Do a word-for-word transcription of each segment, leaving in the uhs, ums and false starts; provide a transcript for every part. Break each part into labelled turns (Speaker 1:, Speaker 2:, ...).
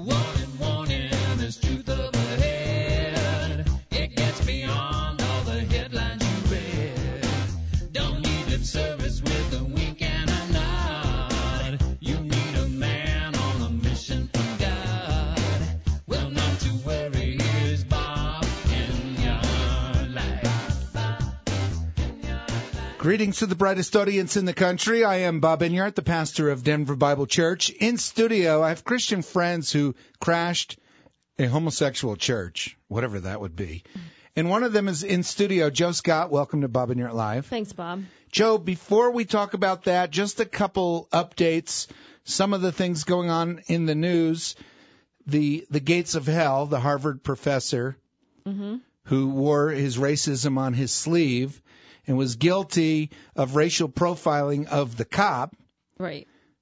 Speaker 1: Warning, warning, there's truth up ahead. It gets beyond all the headlines you read. Don't need lip service with a wink and a nod. You need a man on a mission from God. Well, not to worry, here's Bob in your life.
Speaker 2: Greetings to the brightest audience in the country. I am Bob Enyart, the pastor of Denver Bible Church. In studio, I have Christian friends who crashed a homosexual church, whatever that would be. And one of them is in studio. Joe Scott, welcome to Bob Enyart Live.
Speaker 3: Thanks, Bob.
Speaker 2: Joe, before we talk about that, just a couple updates, some of the things going on in the news. The the gates of hell, the Harvard professor
Speaker 3: Mm-hmm.
Speaker 2: who wore his racism on his sleeve and was guilty of racial profiling of the cop.
Speaker 3: Right.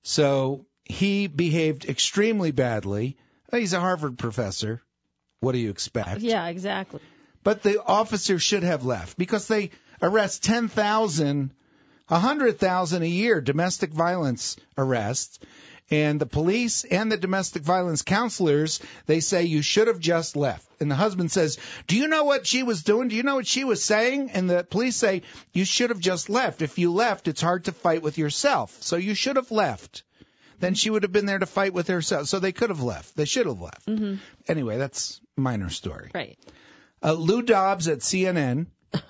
Speaker 2: So he behaved extremely badly. He's a Harvard professor. What do you expect?
Speaker 3: Yeah, exactly.
Speaker 2: But the officer should have left because they arrest ten thousand, one hundred thousand a year domestic violence arrests. And the police and the domestic violence counselors, they say you should have just left. And the husband says, do you know what she was doing? Do you know what she was saying? And the police say, you should have just left. If you left, it's hard to fight with yourself. So you should have left. Then she would have been there to fight with herself. So they could have left. They should have left.
Speaker 3: Mm-hmm.
Speaker 2: Anyway, that's a minor story.
Speaker 3: Right.
Speaker 2: Uh, Lou Dobbs at C N N,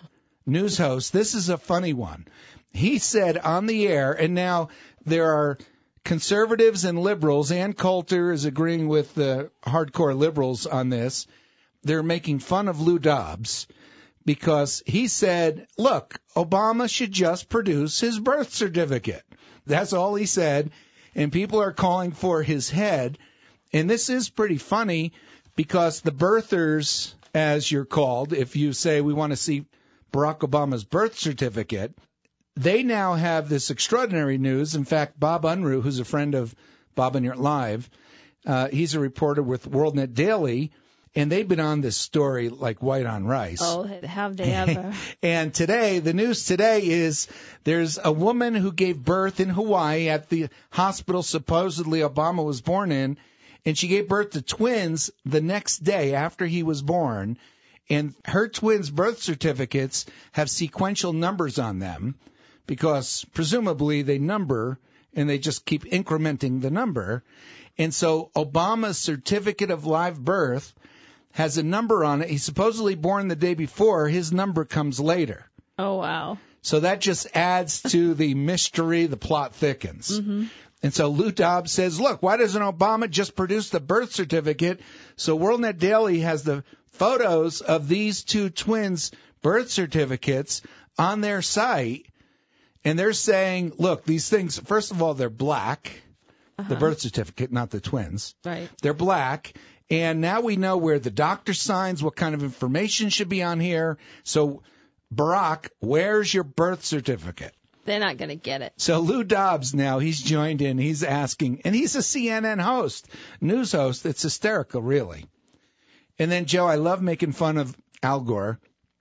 Speaker 2: news host. This is a funny one. He said on the air, and now there are conservatives and liberals, Ann Coulter is agreeing with the hardcore liberals on this. They're making fun of Lou Dobbs because he said, look, Obama should just produce his birth certificate. That's all he said. And people are calling for his head. And this is pretty funny because the birthers, as you're called, if you say we want to see Barack Obama's birth certificate, they now have this extraordinary news. In fact, Bob Unruh, who's a friend of Bob Enyart Live, uh, he's a reporter with WorldNet Daily, and they've been on this story like white on rice.
Speaker 3: Oh, have they ever?
Speaker 2: And today, the news today is there's a woman who gave birth in Hawaii at the hospital supposedly Obama was born in, and she gave birth to twins the next day after he was born, and her twins' birth certificates have sequential numbers on them, because presumably they number and they just keep incrementing the number. And so Obama's certificate of live birth has a number on it. He's supposedly born the day before. His number comes later.
Speaker 3: Oh, wow.
Speaker 2: So that just adds to the mystery. The plot thickens.
Speaker 3: Mm-hmm.
Speaker 2: And so Lou Dobbs says, look, why doesn't Obama just produce the birth certificate? So WorldNet Daily has the photos of these two twins' birth certificates on their site. And they're saying, look, these things, first of all, they're black, uh-huh. the birth certificate, not the twins.
Speaker 3: Right.
Speaker 2: They're black. And now we know where the doctor signs, what kind of information should be on here. So, Barack, where's your birth certificate?
Speaker 3: They're not going to get it.
Speaker 2: So Lou Dobbs now, he's joined in. He's asking, and he's a C N N host, news host. It's hysterical, really. And then, Joe, I love making fun of Al Gore.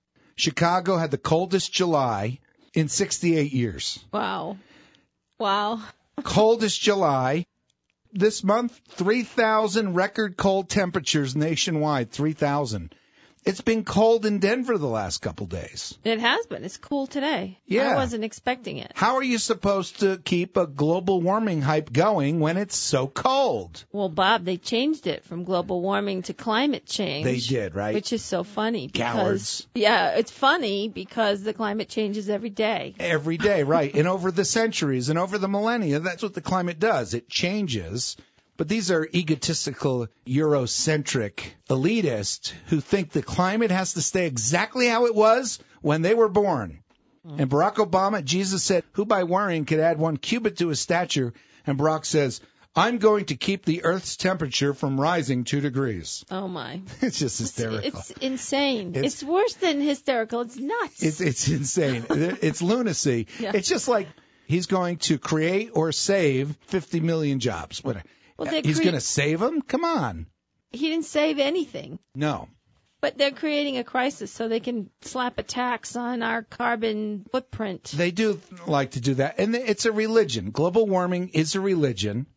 Speaker 2: Chicago had the coldest July in sixty-eight years.
Speaker 3: Wow. Wow.
Speaker 2: Coldest July. This month, three thousand record cold temperatures nationwide, three thousand. It's been cold in Denver the last couple days.
Speaker 3: It has been. It's cool today.
Speaker 2: Yeah.
Speaker 3: I wasn't expecting it.
Speaker 2: How are you supposed to keep a global warming hype going when it's so cold?
Speaker 3: Well, Bob, they changed it from global warming to climate change.
Speaker 2: They did, right?
Speaker 3: Which is so funny. Because,
Speaker 2: Cowards.
Speaker 3: Yeah, it's funny because the climate changes every day.
Speaker 2: Every day, right. And over the centuries and over the millennia, that's what the climate does. It changes. But these are egotistical, Eurocentric elitists who think the climate has to stay exactly how it was when they were born. Mm. And Barack Obama, Jesus said, who by worrying could add one cubit to his stature? And Barack says, I'm going to keep the Earth's temperature from rising two degrees.
Speaker 3: Oh, my.
Speaker 2: It's just hysterical.
Speaker 3: It's, it's insane.
Speaker 2: It's,
Speaker 3: it's worse than hysterical. It's nuts.
Speaker 2: It's, it's insane. It's lunacy.
Speaker 3: Yeah.
Speaker 2: It's just like he's going to create or save fifty million jobs. What?
Speaker 3: Well,
Speaker 2: He's
Speaker 3: cre-
Speaker 2: going to save them? Come on.
Speaker 3: He didn't save anything.
Speaker 2: No.
Speaker 3: But they're creating a crisis so they can slap a tax on our carbon footprint.
Speaker 2: They do like to do that. And it's a religion. Global warming is a religion.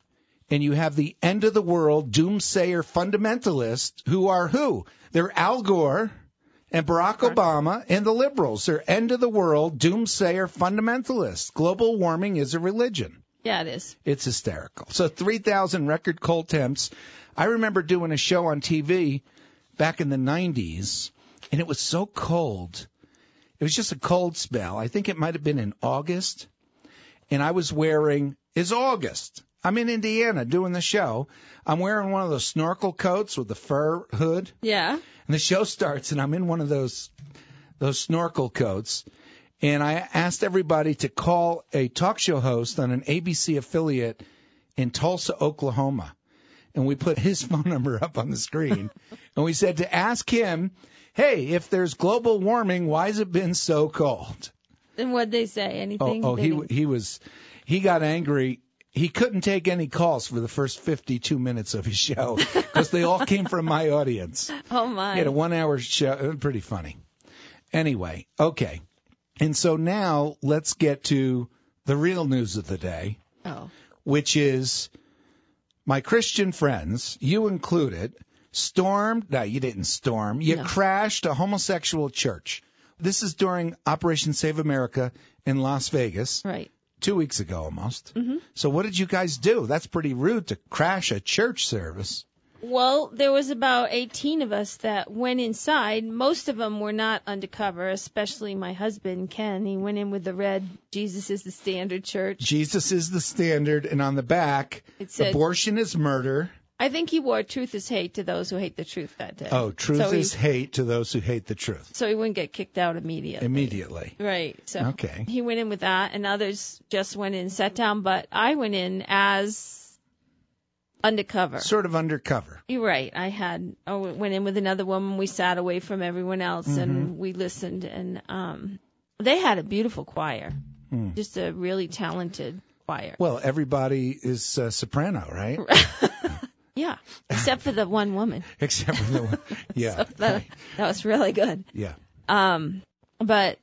Speaker 2: and you have the end of the world doomsayer fundamentalists who are who? They're Al Gore and Barack Obama and the liberals. They're end of the world doomsayer fundamentalists. Global warming is a religion.
Speaker 3: Yeah, it is.
Speaker 2: It's hysterical. So three thousand record cold temps. I remember doing a show on T V back in the nineties, and it was so cold. It was just a cold spell. I think it might have been in August, and I was wearing, it's August. I'm in Indiana doing the show. I'm wearing one of those snorkel coats with the fur hood.
Speaker 3: Yeah.
Speaker 2: And the show starts, and I'm in one of those those snorkel coats. And I asked everybody to call a talk show host on an A B C affiliate in Tulsa, Oklahoma. And we put his phone number up on the screen. And we said to ask him, hey, if there's global warming, why has it been so cold?
Speaker 3: And what'd they say? Anything?
Speaker 2: Oh, oh
Speaker 3: They
Speaker 2: he
Speaker 3: didn't-
Speaker 2: he was he got angry. He couldn't take any calls for the first fifty-two minutes of his show because they all came from my audience.
Speaker 3: Oh, my.
Speaker 2: He had a one-hour show. It was pretty funny. Anyway, okay. And so now let's get to the real news of the day,
Speaker 3: Oh.
Speaker 2: which is my Christian friends, you included, stormed. No, you didn't storm. You
Speaker 3: No.
Speaker 2: crashed a homosexual church. This is during Operation Save America in Las Vegas.
Speaker 3: Right.
Speaker 2: Two weeks ago almost.
Speaker 3: Mm-hmm.
Speaker 2: So what did you guys do? That's pretty rude to crash a church service.
Speaker 3: Well, there was about eighteen of us that went inside. Most of them were not undercover, especially my husband, Ken. He went in with the red, Jesus is the standard church.
Speaker 2: Jesus is the standard, and on the back,
Speaker 3: It said-
Speaker 2: abortion is murder.
Speaker 3: I think he wore truth is hate to those who hate the truth that day.
Speaker 2: Oh, truth
Speaker 3: so
Speaker 2: is
Speaker 3: he,
Speaker 2: hate to those who hate the truth.
Speaker 3: So he wouldn't get kicked out immediately.
Speaker 2: Immediately.
Speaker 3: Right. So
Speaker 2: Okay.
Speaker 3: he went in with that, and others just went in and sat down. But I went in as undercover.
Speaker 2: Sort of undercover.
Speaker 3: You're right. I had I went in with another woman. We sat away from everyone else,
Speaker 2: Mm-hmm.
Speaker 3: and we listened. And um, they had a beautiful choir,
Speaker 2: Hmm.
Speaker 3: just a really talented choir.
Speaker 2: Well, everybody is uh, soprano, right?
Speaker 3: Yeah, except for the one woman.
Speaker 2: Except for the one. Yeah.
Speaker 3: That, that was really good.
Speaker 2: Yeah.
Speaker 3: Um, but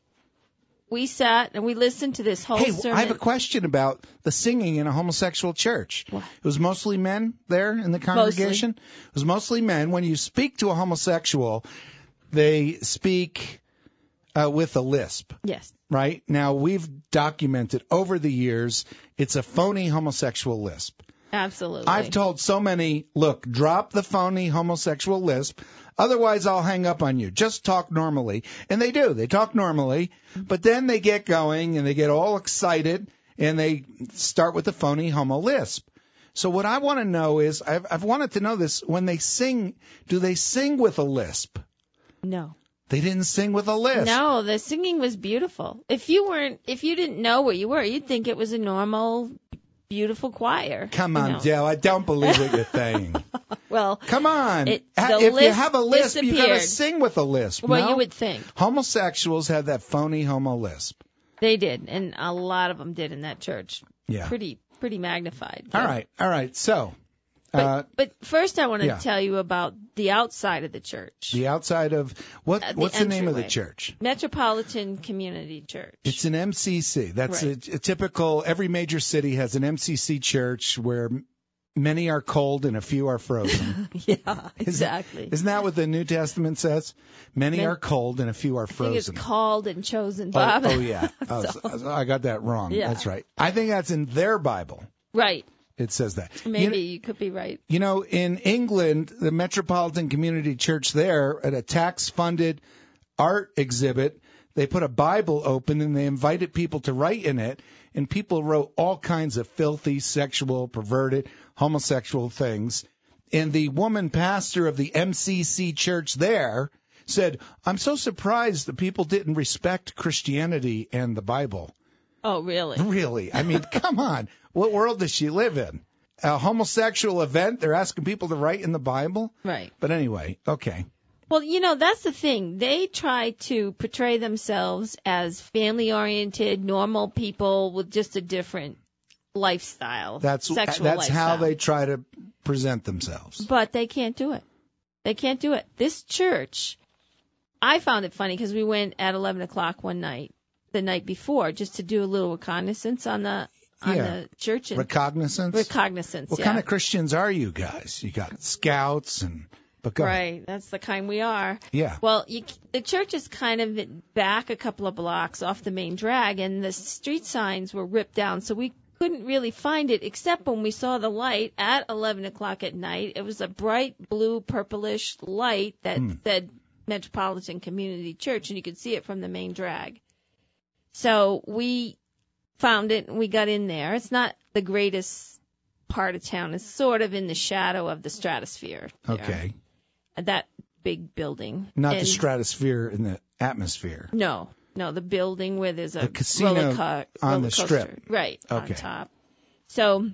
Speaker 3: we sat and we listened to this whole
Speaker 2: Hey,
Speaker 3: sermon.
Speaker 2: I have a question about the singing in a homosexual church.
Speaker 3: What?
Speaker 2: It was mostly men there in the congregation? It was mostly men. When you speak to a homosexual, they speak uh, with a lisp,
Speaker 3: Yes.
Speaker 2: right? Now, we've documented over the years it's a phony homosexual lisp.
Speaker 3: Absolutely.
Speaker 2: I've told so many, look, drop the phony homosexual lisp. Otherwise, I'll hang up on you. Just talk normally. And they do. They talk normally. But then they get going and they get all excited and they start with the phony homo lisp. So what I want to know is, I've, I've wanted to know this, when they sing, do they sing with a lisp?
Speaker 3: No.
Speaker 2: They didn't sing with a lisp.
Speaker 3: No, the singing was beautiful. If you weren't, if you didn't know where you were, you'd think it was a normal, beautiful choir.
Speaker 2: Come
Speaker 3: you
Speaker 2: on,
Speaker 3: know.
Speaker 2: Dale. I don't believe what you're saying.
Speaker 3: Well,
Speaker 2: Come on.
Speaker 3: It-
Speaker 2: Ha-
Speaker 3: the
Speaker 2: if you
Speaker 3: lisp
Speaker 2: have a lisp, you got to
Speaker 3: disappeared.
Speaker 2: sing with a lisp.
Speaker 3: well,
Speaker 2: no?
Speaker 3: you would think
Speaker 2: Homosexuals have that phony homo lisp.
Speaker 3: they did, and a lot of them did in that church.
Speaker 2: Yeah.
Speaker 3: Pretty, pretty magnified.
Speaker 2: All right. All right. So,
Speaker 3: But,
Speaker 2: uh,
Speaker 3: but first, I want to
Speaker 2: yeah.
Speaker 3: tell you about the outside of the church,
Speaker 2: the outside of what?
Speaker 3: Uh, the
Speaker 2: what's the name of the
Speaker 3: entryway.
Speaker 2: church?
Speaker 3: Metropolitan Community Church.
Speaker 2: It's an M C C. That's
Speaker 3: Right.
Speaker 2: a, a typical. Every major city has an M C C church where m- many are cold and a few are frozen.
Speaker 3: Yeah, exactly.
Speaker 2: Isn't that what the New Testament says? Many
Speaker 3: Men-
Speaker 2: are cold and a few are
Speaker 3: I think it's
Speaker 2: frozen.
Speaker 3: called and chosen,
Speaker 2: Oh,
Speaker 3: Bob.
Speaker 2: oh yeah. Oh,
Speaker 3: So-
Speaker 2: so- so I got that wrong.
Speaker 3: Yeah.
Speaker 2: That's right. I think that's in their Bible.
Speaker 3: Right.
Speaker 2: It says that. You
Speaker 3: Maybe
Speaker 2: know-
Speaker 3: you could be right.
Speaker 2: You know, in England, the Metropolitan Community Church there, at a tax-funded art exhibit, they put a Bible open and they invited people to write in it, and people wrote all kinds of filthy, sexual, perverted, homosexual things. And the woman pastor of the M C C church there said, I'm so surprised that people didn't respect Christianity and the Bible.
Speaker 3: Oh, really?
Speaker 2: Really? I mean, come on. What world does she live in? A homosexual event? They're asking people to write in the Bible?
Speaker 3: Right.
Speaker 2: But anyway, okay.
Speaker 3: Well, you know, that's the thing. They try to portray themselves as family-oriented, normal people with just a different lifestyle.
Speaker 2: That's
Speaker 3: sexual
Speaker 2: that's
Speaker 3: lifestyle.
Speaker 2: how they try to present themselves.
Speaker 3: But they can't do it. They can't do it. This church, I found it funny because we went at eleven o'clock one night, the night before, just to do a little reconnaissance on the on
Speaker 2: Yeah.
Speaker 3: the church. And
Speaker 2: Recognizance?
Speaker 3: recognizance,
Speaker 2: What
Speaker 3: yeah.
Speaker 2: kind of Christians are you guys? You got scouts and... But go ahead.
Speaker 3: Right, that's the kind we are.
Speaker 2: Yeah.
Speaker 3: Well, you, the church is kind of back a couple of blocks off the main drag, and the street signs were ripped down, so we couldn't really find it except when we saw the light at eleven o'clock at night. It was a bright blue, purplish light that
Speaker 2: Mm.
Speaker 3: said Metropolitan Community Church, and you could see it from the main drag. So we found it, and we got in there. It's not the greatest part of town. It's sort of in the shadow of the stratosphere. there.
Speaker 2: Okay.
Speaker 3: That big building.
Speaker 2: Not
Speaker 3: And-
Speaker 2: the stratosphere in the atmosphere.
Speaker 3: No, no, the building where there's a
Speaker 2: The casino
Speaker 3: roller co-
Speaker 2: on
Speaker 3: roller
Speaker 2: the
Speaker 3: coaster.
Speaker 2: strip.
Speaker 3: Right,
Speaker 2: Okay.
Speaker 3: on top. So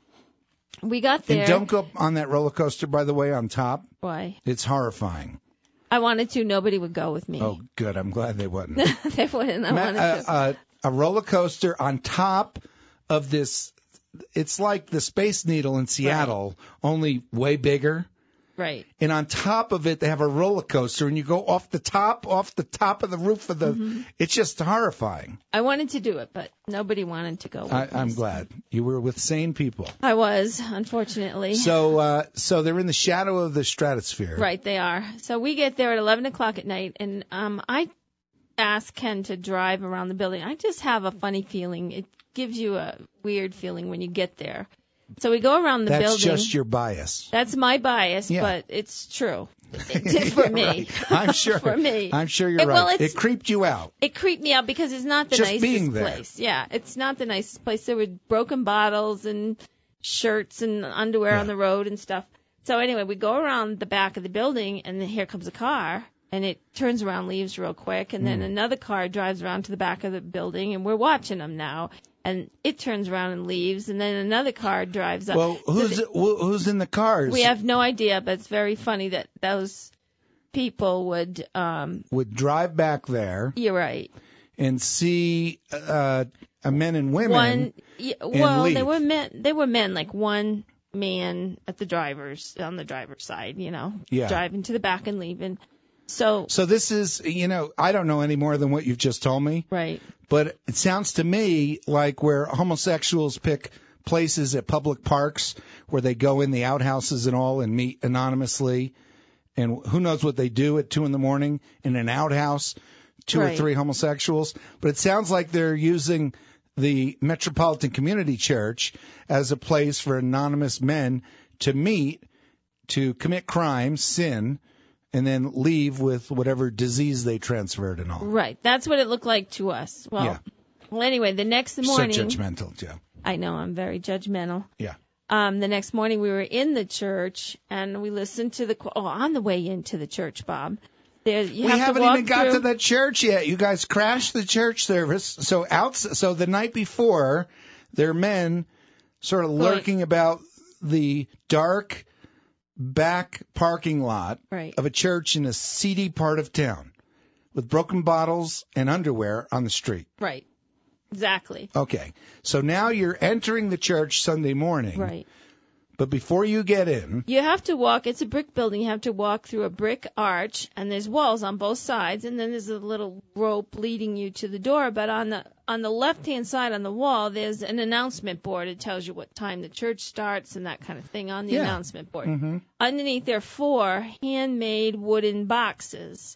Speaker 3: we got there.
Speaker 2: And don't go on that roller coaster, by the way, on top.
Speaker 3: Why?
Speaker 2: It's horrifying.
Speaker 3: I wanted to. Nobody would go with me.
Speaker 2: Oh, good. I'm glad they wouldn't.
Speaker 3: They wouldn't. I
Speaker 2: Ma-
Speaker 3: wanted
Speaker 2: uh,
Speaker 3: to.
Speaker 2: uh, a roller coaster on top of this. It's like the Space Needle in Seattle, only way bigger.
Speaker 3: Right.
Speaker 2: And on top of it, they have a roller coaster, and you go off the top, off the top of the roof of the.
Speaker 3: Mm-hmm.
Speaker 2: It's just horrifying.
Speaker 3: I wanted to do it, but nobody wanted to go with
Speaker 2: I,
Speaker 3: me.
Speaker 2: I'm glad you were with sane people.
Speaker 3: I was, unfortunately.
Speaker 2: So, uh, so they're in the shadow of the stratosphere.
Speaker 3: Right, they are. So we get there at eleven o'clock at night, and um, I asked Ken to drive around the building. I just have a funny feeling. It gives you a weird feeling when you get there. So we go around the
Speaker 2: That's
Speaker 3: building.
Speaker 2: just your bias.
Speaker 3: That's my bias,
Speaker 2: Yeah.
Speaker 3: but it's true. It did for
Speaker 2: Yeah,
Speaker 3: me.
Speaker 2: right. I'm sure.
Speaker 3: For me.
Speaker 2: I'm sure you're
Speaker 3: It-
Speaker 2: right.
Speaker 3: well, it's-
Speaker 2: it creeped you out.
Speaker 3: It creeped me out because it's not the
Speaker 2: Just
Speaker 3: nicest
Speaker 2: being there.
Speaker 3: place. Yeah, it's not the nicest place. There were broken bottles and shirts and underwear
Speaker 2: Yeah.
Speaker 3: on the road and stuff. So anyway, we go around the back of the building, and then here comes a car, and it turns around, leaves real quick, and
Speaker 2: Hmm.
Speaker 3: then another car drives around to the back of the building, and we're watching them now. And it turns around and leaves, and then another car drives up.
Speaker 2: Well,
Speaker 3: So
Speaker 2: who's
Speaker 3: the-
Speaker 2: who- who's in the cars?
Speaker 3: we have no idea, but it's very funny that those people would. Um,
Speaker 2: would drive back there
Speaker 3: you're right.
Speaker 2: and see uh, uh, men and women.
Speaker 3: One. Yeah, well, they
Speaker 2: leave.
Speaker 3: were men. They were men, like one man at the driver's on the driver's side. You know,
Speaker 2: Yeah.
Speaker 3: driving to the back and leaving. So
Speaker 2: So this is, you know, I don't know any more than what you've just told me,
Speaker 3: right.
Speaker 2: but it sounds to me like where homosexuals pick places at public parks where they go in the outhouses and all and meet anonymously, and who knows what they do at two in the morning in an outhouse, two or
Speaker 3: Right.
Speaker 2: three homosexuals. But it sounds like they're using the Metropolitan Community Church as a place for anonymous men to meet, to commit crime, sin, and then leave with whatever disease they transferred and all.
Speaker 3: Right. That's what it looked like to us. Well.
Speaker 2: Yeah.
Speaker 3: Well, anyway, the next morning.
Speaker 2: So judgmental, Joe.
Speaker 3: I know I'm very judgmental.
Speaker 2: Yeah.
Speaker 3: Um, the next morning we were in the church and we listened to the oh on the way into the church, Bob. There you
Speaker 2: We
Speaker 3: have
Speaker 2: haven't
Speaker 3: to walk
Speaker 2: even got
Speaker 3: through,
Speaker 2: to the church yet. You guys crashed the church service. So out, so the night before, there are men sort of lurking about the dark back parking lot
Speaker 3: Right.
Speaker 2: of a church in a seedy part of town with broken bottles and underwear on the street.
Speaker 3: Right. Exactly.
Speaker 2: Okay. So now you're entering the church Sunday morning.
Speaker 3: Right.
Speaker 2: But before you get in,
Speaker 3: You have to walk. It's a brick building. You have to walk through a brick arch, and there's walls on both sides, and then there's a little rope leading you to the door. But on the on the left-hand side on the wall, there's an announcement board. It tells you what time the church starts and that kind of thing on the
Speaker 2: Yeah.
Speaker 3: announcement board.
Speaker 2: Mm-hmm.
Speaker 3: Underneath, there are four handmade wooden boxes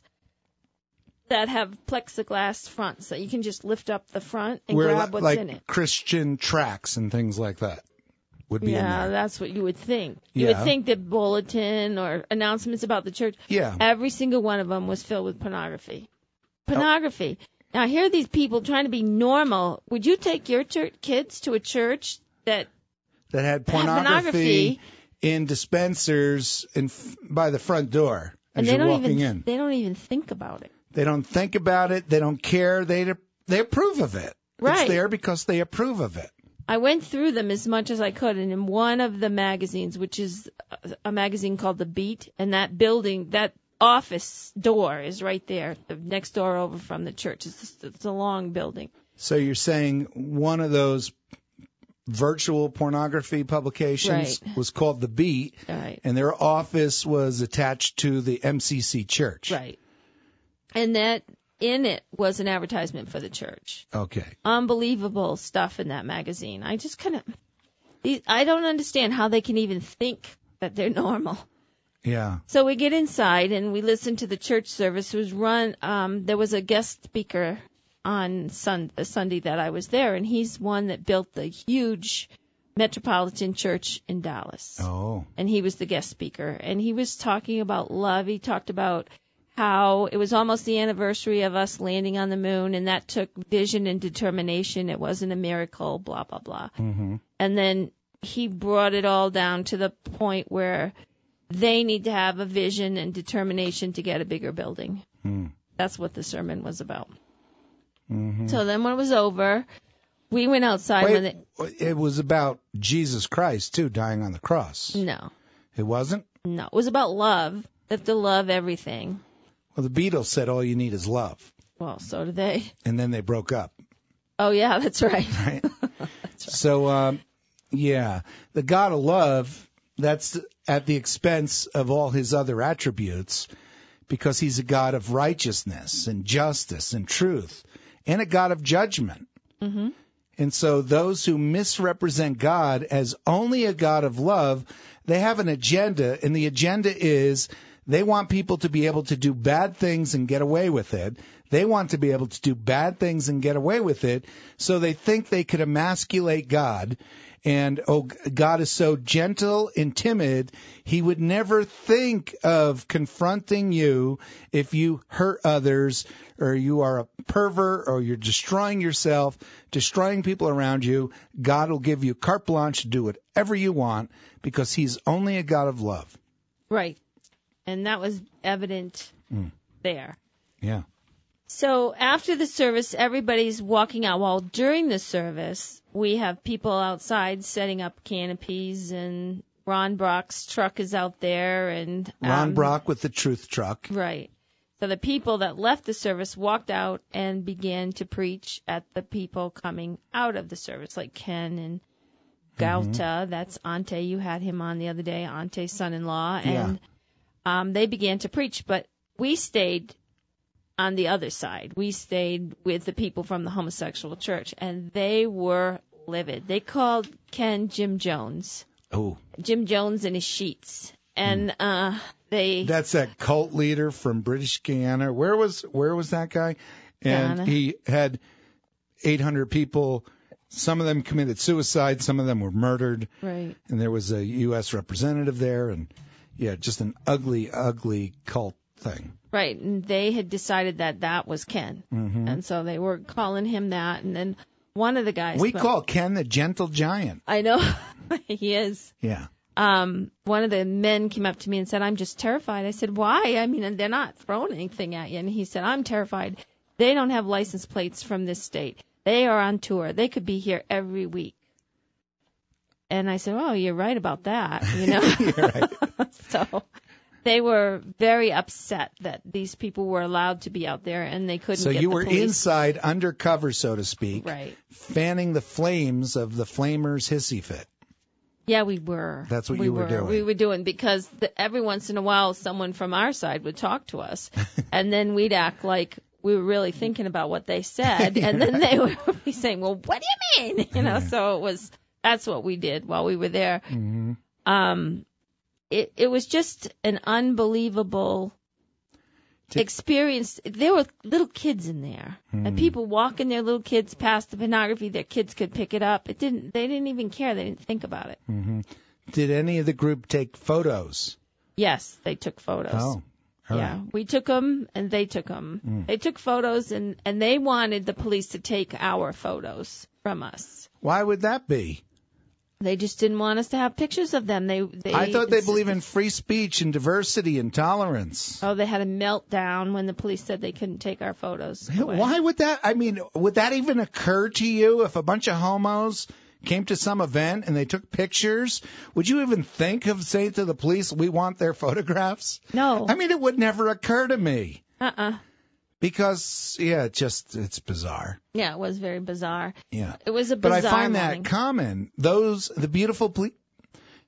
Speaker 3: that have plexiglass fronts, so you can just lift up the front and
Speaker 2: where
Speaker 3: grab what's
Speaker 2: like
Speaker 3: in it.
Speaker 2: Christian tracts and things like that would be in
Speaker 3: Yeah,
Speaker 2: there.
Speaker 3: that's what you would think. You
Speaker 2: Yeah.
Speaker 3: would think that bulletin or announcements about the church,
Speaker 2: Yeah.
Speaker 3: every single one of them was filled with pornography. Pornography. Now, here are these people trying to be normal. Would you take your church, kids to a church that
Speaker 2: That had
Speaker 3: had
Speaker 2: pornography,
Speaker 3: pornography
Speaker 2: in dispensers in f- by the front door as
Speaker 3: and they
Speaker 2: you're
Speaker 3: don't
Speaker 2: walking
Speaker 3: even
Speaker 2: in.
Speaker 3: they don't even think about it?
Speaker 2: They don't think about it. They don't care. They they approve of it.
Speaker 3: Right.
Speaker 2: It's there because they approve of it.
Speaker 3: I went through them as much as I could, and in one of the magazines, which is a- a magazine called The Beat, and that building, that office door is right there, the next door over from the church. It's, just, it's a long building.
Speaker 2: So you're saying one of those virtual pornography publications
Speaker 3: Right.
Speaker 2: was called The Beat,
Speaker 3: All right.
Speaker 2: and their office was attached to the M C C church.
Speaker 3: Right. And that in it was an advertisement for the church.
Speaker 2: Okay.
Speaker 3: Unbelievable stuff in that magazine. I just kind of, I don't understand how they can even think that they're normal.
Speaker 2: Yeah.
Speaker 3: So we get inside and we listen to the church service. It was run, um, there was a guest speaker on sun, the Sunday that I was there, and he's one that built the huge Metropolitan Church in Dallas.
Speaker 2: Oh.
Speaker 3: And he was the guest speaker. And he was talking about love. He talked about how it was almost the anniversary of us landing on the moon, and that took vision and determination. It wasn't a miracle, blah, blah, blah.
Speaker 2: Mm-hmm.
Speaker 3: And then he brought it all down to the point where they need to have a vision and determination to get a bigger building.
Speaker 2: Mm.
Speaker 3: That's what the sermon was about.
Speaker 2: Mm-hmm.
Speaker 3: So then when it was over, we went outside.
Speaker 2: Wait,
Speaker 3: when it,
Speaker 2: it was about Jesus Christ, too, dying on the cross.
Speaker 3: No.
Speaker 2: It wasn't?
Speaker 3: No. It was about love. You have to love everything.
Speaker 2: Well, the Beatles said all you need is love.
Speaker 3: Well, so do they.
Speaker 2: And then they broke up.
Speaker 3: Oh, yeah, that's right.
Speaker 2: Right?
Speaker 3: That's right.
Speaker 2: So, um, yeah, the God of love, that's at the expense of all his other attributes, because he's a God of righteousness and justice and truth and a God of judgment.
Speaker 3: Mm-hmm.
Speaker 2: And so those who misrepresent God as only a God of love, they have an agenda, and the agenda is they want people to be able to do bad things and get away with it. They want to be able to do bad things and get away with it, so they think they could emasculate God. And, oh, God is so gentle and timid, he would never think of confronting you if you hurt others, or you are a pervert, or you're destroying yourself, destroying people around you. God will give you carte blanche to do whatever you want, because he's only a God of love.
Speaker 3: Right. And that was evident mm. there.
Speaker 2: Yeah.
Speaker 3: So after the service, everybody's walking out. While during the service, we have people outside setting up canopies, and Ron Brock's truck is out there. And um,
Speaker 2: Ron Brock with the truth truck.
Speaker 3: Right. So the people that left the service walked out and began to preach at the people coming out of the service, like Ken and Gauta. Mm-hmm. That's Ante. You had him on the other day, Ante's son-in-law. And yeah. um, they began to preach. But we stayed on the other side. We stayed with the people from the homosexual church, and they were livid. They called Ken Jim Jones.
Speaker 2: Oh.
Speaker 3: Jim Jones and his sheets. And mm. uh they
Speaker 2: That's that cult leader from British Guiana. Where was where was that guy? And
Speaker 3: Ghana.
Speaker 2: He had eight hundred people. Some of them committed suicide, some of them were murdered.
Speaker 3: Right.
Speaker 2: And there was a U S representative there, and yeah, just an ugly ugly cult thing.
Speaker 3: Right, and they had decided that that was Ken,
Speaker 2: mm-hmm.
Speaker 3: and so they were calling him that. And then one of the guys,
Speaker 2: we
Speaker 3: but,
Speaker 2: call Ken the gentle giant.
Speaker 3: I know he is.
Speaker 2: Yeah.
Speaker 3: Um, one of the men came up to me and said, "I'm just terrified." I said, "Why? I mean, they're not throwing anything at you." And he said, "I'm terrified. They don't have license plates from this state. They are on tour. They could be here every week." And I said, "Oh, you're right about that." You know.
Speaker 2: You're right.
Speaker 3: So. They were very upset that these people were allowed to be out there and they couldn't
Speaker 2: so
Speaker 3: get
Speaker 2: you
Speaker 3: the
Speaker 2: were
Speaker 3: police.
Speaker 2: Inside, undercover, so to speak,
Speaker 3: right.
Speaker 2: fanning the flames of the flamers' hissy fit.
Speaker 3: Yeah, we were.
Speaker 2: That's what
Speaker 3: we
Speaker 2: you were,
Speaker 3: were
Speaker 2: doing.
Speaker 3: We were doing because the, every once in a while someone from our side would talk to us, and then we'd act like we were really thinking about what they said, and then they would be saying, "Well, what do you mean?" You know. So it was that's what we did while we were there.
Speaker 2: Mm-hmm.
Speaker 3: Um. It, it was just an unbelievable experience. There were little kids in there, mm. and people walking their little kids past the pornography. Their kids could pick it up. It didn't. They didn't even care. They didn't think about it.
Speaker 2: Mm-hmm. Did any of the group take photos?
Speaker 3: Yes, they took photos.
Speaker 2: Oh, all
Speaker 3: yeah,
Speaker 2: right.
Speaker 3: we took them, and they took them. Mm. They took photos, and and they wanted the police to take our photos from us.
Speaker 2: Why would that be?
Speaker 3: They just didn't want us to have pictures of them. They, they
Speaker 2: I thought they believe in free speech and diversity and tolerance.
Speaker 3: Oh, they had a meltdown when the police said they couldn't take our photos away.
Speaker 2: Why would that? I mean, would that even occur to you if a bunch of homos came to some event and they took pictures? Would you even think of saying to the police, "We want their photographs"?
Speaker 3: No.
Speaker 2: I mean, it would never occur to me.
Speaker 3: Uh-uh.
Speaker 2: Because, yeah, it just, it's bizarre.
Speaker 3: Yeah, it was very bizarre.
Speaker 2: Yeah.
Speaker 3: It was a bizarre
Speaker 2: But I find
Speaker 3: morning.
Speaker 2: that common. Those, the beautiful, ple-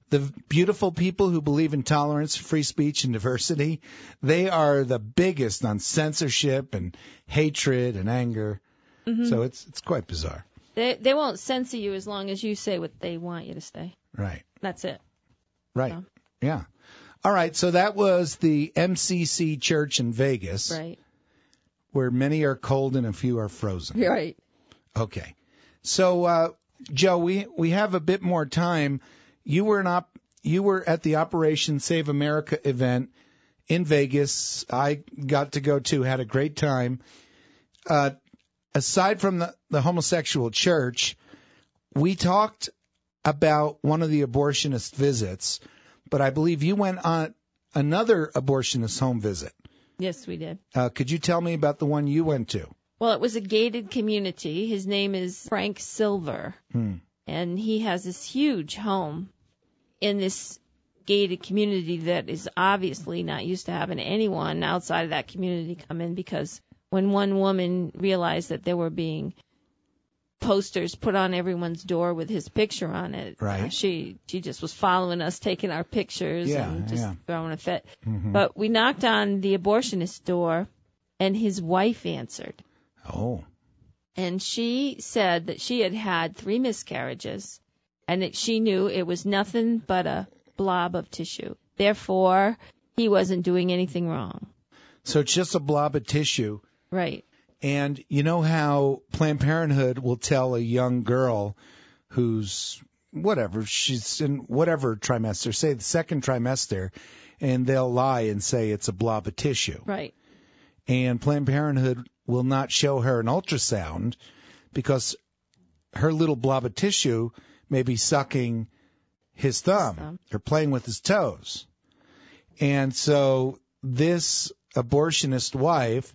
Speaker 2: the beautiful people who believe in tolerance, free speech, and diversity, they are the biggest on censorship and hatred and anger. Mm-hmm. So it's it's quite bizarre.
Speaker 3: They they won't censor you as long as you say what they want you to say.
Speaker 2: Right.
Speaker 3: That's it.
Speaker 2: Right.
Speaker 3: So.
Speaker 2: Yeah. All right. So that was the M C C Church in Vegas.
Speaker 3: Right.
Speaker 2: Where many are cold and a few are frozen.
Speaker 3: Right.
Speaker 2: Okay. So, uh, Joe, we, we have a bit more time. You were an op- you were at the Operation Save America event in Vegas. I got to go too, had a great time. Uh, aside from the, the homosexual church, we talked about one of the abortionist visits, but I believe you went on another abortionist home visit.
Speaker 3: Yes, we did.
Speaker 2: Uh, could you tell me about the one you went to?
Speaker 3: Well, it was a gated community. His name is Frank Silver,
Speaker 2: Hmm.
Speaker 3: and he has this huge home in this gated community that is obviously not used to having anyone outside of that community come in, because when one woman realized that there were being posters put on everyone's door with his picture on it,
Speaker 2: right.
Speaker 3: uh, she she just was following us, taking our pictures
Speaker 2: yeah,
Speaker 3: and just
Speaker 2: yeah.
Speaker 3: throwing a fit.
Speaker 2: Mm-hmm.
Speaker 3: But we knocked on the abortionist's door, and his wife answered.
Speaker 2: Oh.
Speaker 3: And she said that she had had three miscarriages and that she knew it was nothing but a blob of tissue. Therefore, he wasn't doing anything wrong.
Speaker 2: So it's just a blob of tissue.
Speaker 3: Right.
Speaker 2: And you know how Planned Parenthood will tell a young girl who's whatever, she's in whatever trimester, say the second trimester, and they'll lie and say it's a blob of tissue.
Speaker 3: Right.
Speaker 2: And Planned Parenthood will not show her an ultrasound because her little blob of tissue may be sucking his thumb, his thumb. or playing with his toes. And so this abortionist wife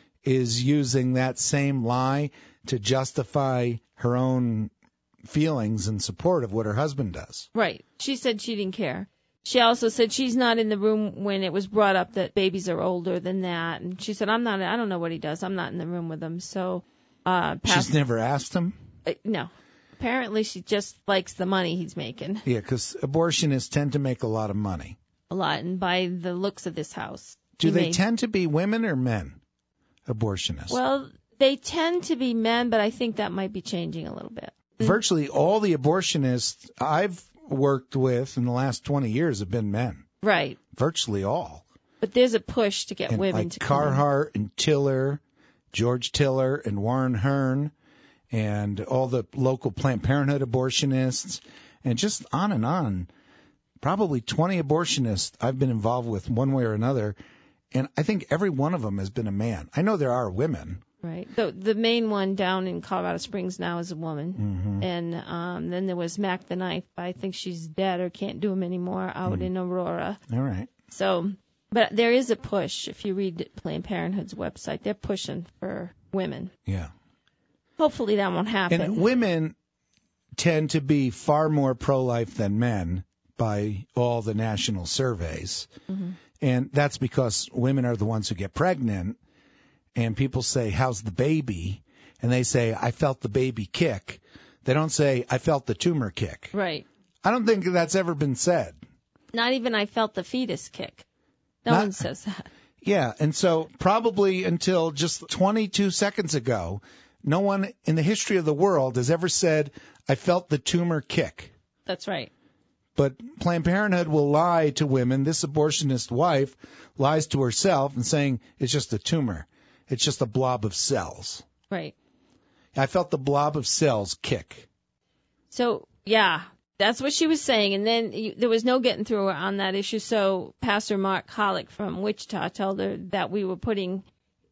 Speaker 2: is using that same lie to justify her own feelings in support of what her husband does.
Speaker 3: Right. She said she didn't care. She also said she's not in the room when it was brought up that babies are older than that. And she said, I'm not, I don't know what he does. I'm not in the room with him. So, uh, past,
Speaker 2: she's never asked him?
Speaker 3: Uh, no. Apparently she just likes the money he's making.
Speaker 2: Yeah, because abortionists tend to make a lot of money.
Speaker 3: A lot. And by the looks of this house.
Speaker 2: Do they
Speaker 3: made,
Speaker 2: tend to be women or men, abortionists?
Speaker 3: Well, they tend to be men, but I think that might be changing a little bit.
Speaker 2: Virtually all the abortionists I've worked with in the last twenty years have been men.
Speaker 3: Right.
Speaker 2: Virtually all.
Speaker 3: But there's a push to get
Speaker 2: and
Speaker 3: women
Speaker 2: like
Speaker 3: to come
Speaker 2: Carhart and Tiller, George Tiller and Warren Hearn, and all the local Planned Parenthood abortionists, and just on and on. Probably twenty abortionists I've been involved with one way or another, and I think every one of them has been a man. I know there are women.
Speaker 3: Right. The the main one down in Colorado Springs now is a woman.
Speaker 2: Mm-hmm.
Speaker 3: And um, then there was Mac the Knife. I think she's dead or can't do them anymore out mm. in Aurora.
Speaker 2: All right.
Speaker 3: So, but there is a push. If you read Planned Parenthood's website, they're pushing for women.
Speaker 2: Yeah.
Speaker 3: Hopefully that won't happen.
Speaker 2: And women tend to be far more pro-life than men by all the national surveys. Mm-hmm. And that's because women are the ones who get pregnant. And people say, how's the baby? And they say, I felt the baby kick. They don't say, I felt the tumor kick.
Speaker 3: Right.
Speaker 2: I don't think that's ever been said.
Speaker 3: Not even I felt the fetus kick. No
Speaker 2: Not,
Speaker 3: one says that.
Speaker 2: Yeah, and so probably until just twenty-two seconds ago, no one in the history of the world has ever said, I felt the tumor kick.
Speaker 3: That's right.
Speaker 2: But Planned Parenthood will lie to women. This abortionist wife lies to herself and saying, it's just a tumor. It's just a blob of cells.
Speaker 3: Right.
Speaker 2: I felt the blob of cells kick.
Speaker 3: So, yeah, that's what she was saying. And then you, there was no getting through her on that issue. So Pastor Mark Hollick from Wichita told her that we were putting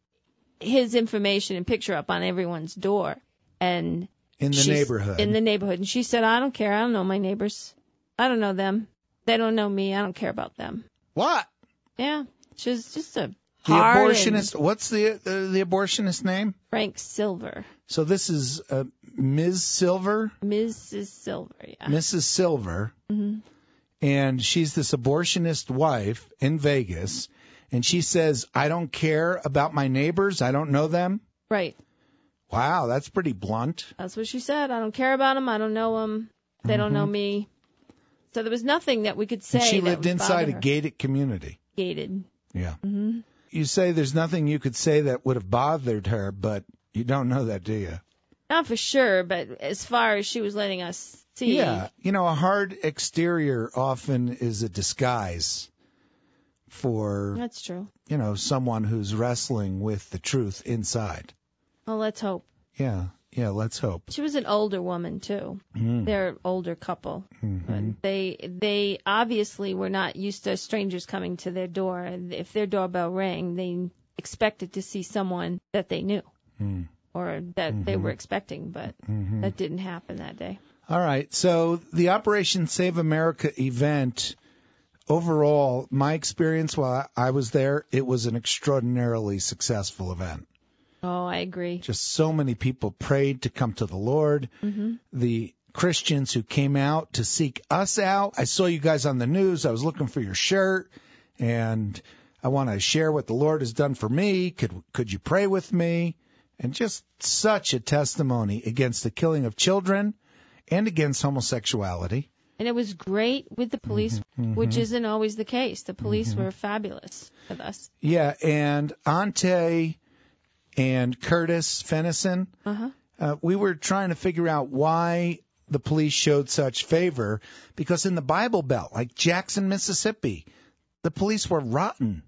Speaker 3: his information and picture up on everyone's door. And
Speaker 2: in the neighborhood.
Speaker 3: In the neighborhood. And she said, I don't care. I don't know my neighbors. I don't know them. They don't know me. I don't care about them.
Speaker 2: What?
Speaker 3: Yeah. She's just a
Speaker 2: The abortionist, what's the uh, the abortionist name?
Speaker 3: Frank Silver.
Speaker 2: So this is uh, Miz Silver?
Speaker 3: Missus Silver, yeah.
Speaker 2: Missus Silver.
Speaker 3: Mm-hmm.
Speaker 2: And she's this abortionist wife in Vegas. And she says, I don't care about my neighbors. I don't know them.
Speaker 3: Right.
Speaker 2: Wow, that's pretty blunt.
Speaker 3: That's what she said. I don't care about them. I don't know them. They mm-hmm. don't know me. So there was nothing that we could say.
Speaker 2: And she
Speaker 3: that
Speaker 2: lived
Speaker 3: would
Speaker 2: inside
Speaker 3: bother
Speaker 2: a
Speaker 3: her.
Speaker 2: gated community.
Speaker 3: Gated.
Speaker 2: Yeah.
Speaker 3: Mm-hmm.
Speaker 2: You say there's nothing you could say that would have bothered her, but you don't know that, do you?
Speaker 3: Not for sure, but as far as she was letting us see.
Speaker 2: Yeah. You know, a hard exterior often is a disguise for,
Speaker 3: That's true.
Speaker 2: you know, someone who's wrestling with the truth inside.
Speaker 3: Well, let's hope.
Speaker 2: Yeah. Yeah, let's hope.
Speaker 3: She was an older woman too.
Speaker 2: Mm.
Speaker 3: They're an older couple.
Speaker 2: Mm-hmm.
Speaker 3: But they they obviously were not used to strangers coming to their door. If their doorbell rang, they expected to see someone that they knew
Speaker 2: Mm.
Speaker 3: or that
Speaker 2: Mm-hmm.
Speaker 3: they were expecting, but
Speaker 2: Mm-hmm.
Speaker 3: that didn't happen that day.
Speaker 2: All right. So the Operation Save America event, overall, my experience while I was there, it was an extraordinarily successful event.
Speaker 3: Oh, I agree.
Speaker 2: Just so many people prayed to come to the Lord.
Speaker 3: Mm-hmm.
Speaker 2: The Christians who came out to seek us out. I saw you guys on the news. I was looking for your shirt, and I want to share what the Lord has done for me. Could could you pray with me? And just such a testimony against the killing of children and against homosexuality.
Speaker 3: And it was great with the police,
Speaker 2: Mm-hmm.
Speaker 3: which isn't always the case. The police
Speaker 2: Mm-hmm.
Speaker 3: were fabulous with us.
Speaker 2: Yeah, and Ante and Curtis Fennison,
Speaker 3: Uh-huh.
Speaker 2: uh, we were trying to figure out why the police showed such favor, because in the Bible Belt, like Jackson, Mississippi, the police were rotten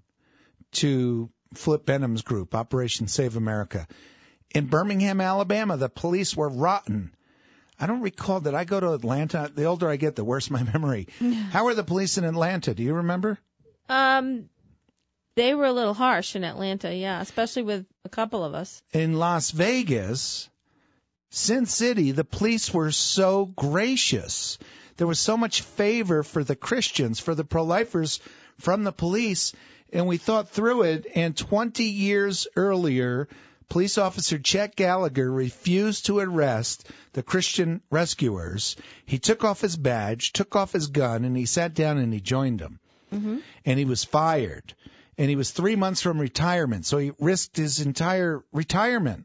Speaker 2: to Flip Benham's group, Operation Save America. In Birmingham, Alabama, the police were rotten. I don't recall, did I go to Atlanta? The older I get, the worse my memory. How were the police in Atlanta? Do you remember?
Speaker 3: Um, they were a little harsh in Atlanta, yeah, especially with a couple of us.
Speaker 2: In Las Vegas, Sin City, the police were so gracious. There was so much favor for the Christians, for the pro-lifers from the police, and we thought through it, and twenty years earlier, police officer Chet Gallagher refused to arrest the Christian rescuers. He took off his badge, took off his gun, and he sat down and he joined them.
Speaker 3: Mm-hmm.
Speaker 2: And he was fired. And he was three months from retirement, so he risked his entire retirement.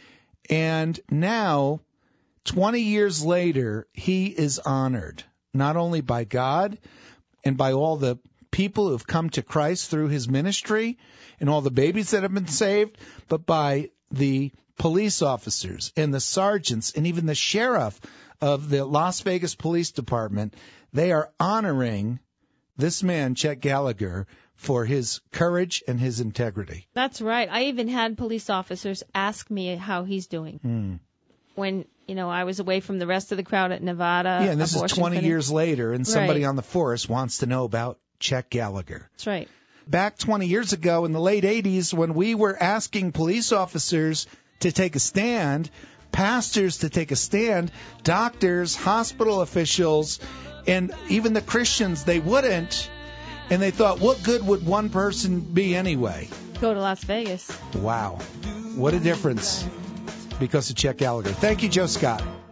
Speaker 2: And now, twenty years later, he is honored, not only by God and by all the people who have come to Christ through his ministry and all the babies that have been saved, but by the police officers and the sergeants and even the sheriff of the Las Vegas Police Department. They are honoring this man, Chet Gallagher, for his courage and his integrity.
Speaker 3: That's right. I even had police officers ask me how he's doing.
Speaker 2: Hmm.
Speaker 3: When, you know, I was away from the rest of the crowd at Nevada.
Speaker 2: Yeah, and this is
Speaker 3: abortion
Speaker 2: twenty
Speaker 3: clinic.
Speaker 2: years later, and somebody
Speaker 3: Right.
Speaker 2: on the force wants to know about Chet Gallagher.
Speaker 3: That's right.
Speaker 2: Back twenty years ago in the late eighties, when we were asking police officers to take a stand, pastors to take a stand, doctors, hospital officials, and even the Christians, they wouldn't. And they thought, what good would one person be anyway?
Speaker 3: Go to Las Vegas.
Speaker 2: Wow. What a difference because of Chet Gallagher. Thank you, Joe Scott.